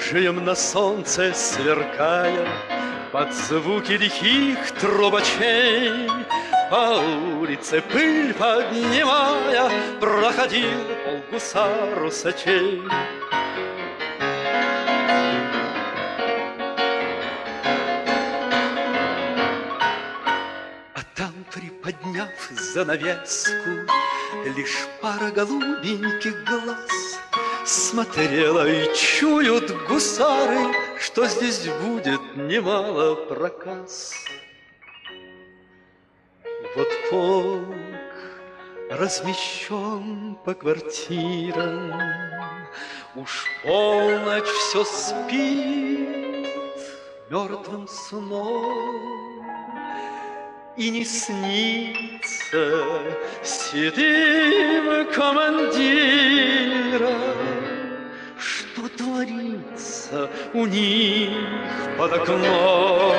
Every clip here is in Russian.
оружием на солнце сверкая, под звуки лихих трубачей, по улице пыль поднимая, проходил полгусар усачей. А там, приподняв занавеску, лишь пара голубеньких глаз смотрела, и чуют гусары, что здесь будет немало проказ. Вот полк размещен по квартирам, уж полночь все спит мертвым сном, и не снится седым командирам, что творится у них под окном.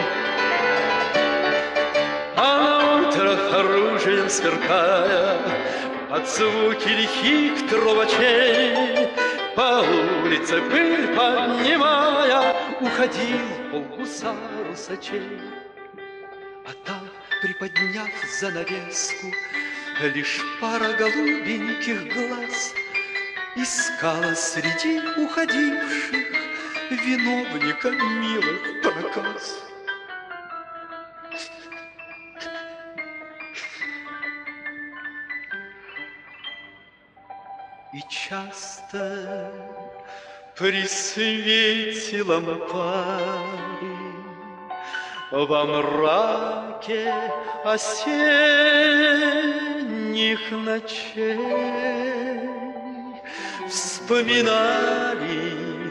А на утро оружием сверкая, под звуки лихих трубачей, по улице пыль поднимая, уходил полгусар усачей. А там, приподняв занавеску, лишь пара голубеньких глаз искала среди уходивших виновника милых проказ. И часто при свете лампады во мраке осенних ночей вспоминали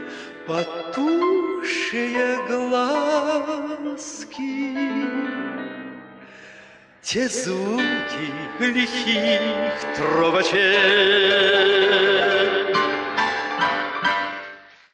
потухшие глазки те звуки лихих трубачей.